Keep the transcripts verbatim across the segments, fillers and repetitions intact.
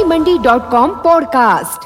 मंडी dot com podcast.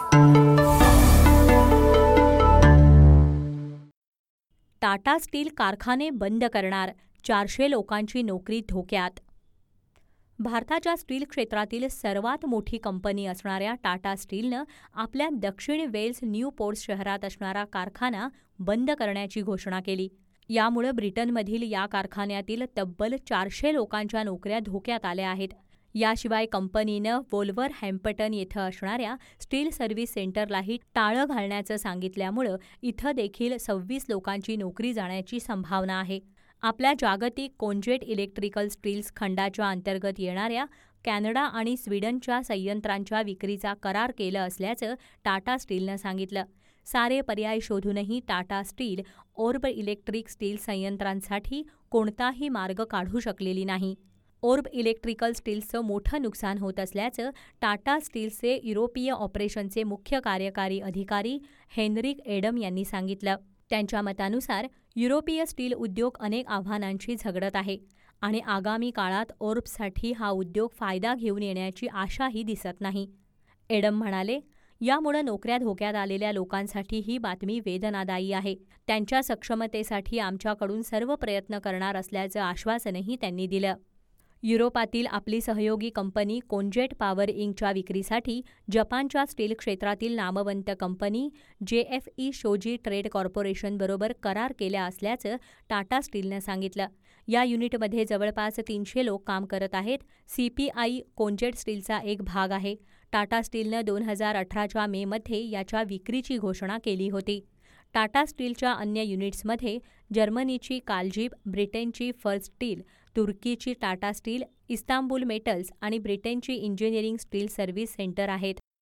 Tata steel कारखाने बंद करणार, चारशे लोकांची नोकरी धोक्यात। भारताच्या स्टील क्षेत्रातील सर्वात मोठी कंपनी असणाऱ्या टाटा स्टीलनं आपल्या दक्षिण वेल्स न्यूपोर्ट शहरात असणारा कारखाना बंद करण्याची घोषणा केली। यामुळे ब्रिटनमधील या कारखान्यातील तब्बल चारशे लोकांच्या नोकऱ्या धोक्यात आल्या आहेत। याशिवाय कंपनीनं वोल्व्हरहॅम्प्टन येथे असणाऱ्या स्टील सर्व्हिस सेंटरलाही टाळं घालण्याचं सांगितल्यामुळं इथं देखील सव्वीस लोकांची नोकरी जाण्याची संभावना आहे। आपल्या जागतिक कोंजेट इलेक्ट्रिकल स्टील्स खंडाच्या अंतर्गत येणाऱ्या कॅनडा आणि स्वीडनच्या संयंत्रांच्या विक्रीचा करार केला असल्याचं टाटा स्टीलनं सांगितलं। सारे पर्याय शोधूनही Tata steel Orb electric steel संयंत्रांसाठी कोणताही मार्ग काढू शकलेली नाही। ओर्ब इलेक्ट्रिकल स्टील्सचं मोठं नुकसान होत असल्याचं टाटा स्टीलचे युरोपीय ऑपरेशनचे मुख्य कार्यकारी अधिकारी हेनरिक एडम यांनी सांगितलं। त्यांच्या मतानुसार युरोपीय स्टील उद्योग अनेक आव्हानांशी झगडत आहे आणि आगामी काळात ओर्बसाठी हा उद्योग फायदा घेऊन येण्याची आशाही दिसत नाही। एडम म्हणाले, यामुळे नोकऱ्या धोक्यात आलेल्या लोकांसाठी ही बातमी वेदनादायी आहे। त्यांच्या सक्षमतेसाठी आमच्याकडून सर्व प्रयत्न करणार असल्याचं आश्वासनही त्यांनी दिलं। युरोपातील आपली सहयोगी कंपनी कोंजेट पॉवर इंकच्या विक्रीसाठी जपानच्या स्टील क्षेत्रातील नामवंत कंपनी जेएफई शोजी ट्रेड कॉर्पोरेशनबरोबर करार केला असल्याचं टाटा स्टीलनं सांगितलं। या युनिटमध्ये जवळपास तीनशे लोक काम करत आहेत। सीपीआय कोंजेट स्टीलचा एक भाग आहे। टाटा स्टीलनं दोन हजार अठराच्या मेमध्ये याच्या विक्रीची घोषणा केली होती। टाटा स्टीलच्या अन्य युनिट्समध्ये जर्मनीची कालजीब, ब्रिटनची फर्स्ट स्टील, तुर्कीची टाटा स्टील, इस्तांबुल मेटल्स आणि ब्रिटनची इंजिनिअरिंग स्टील सर्व्हिस सेंटर आहेत।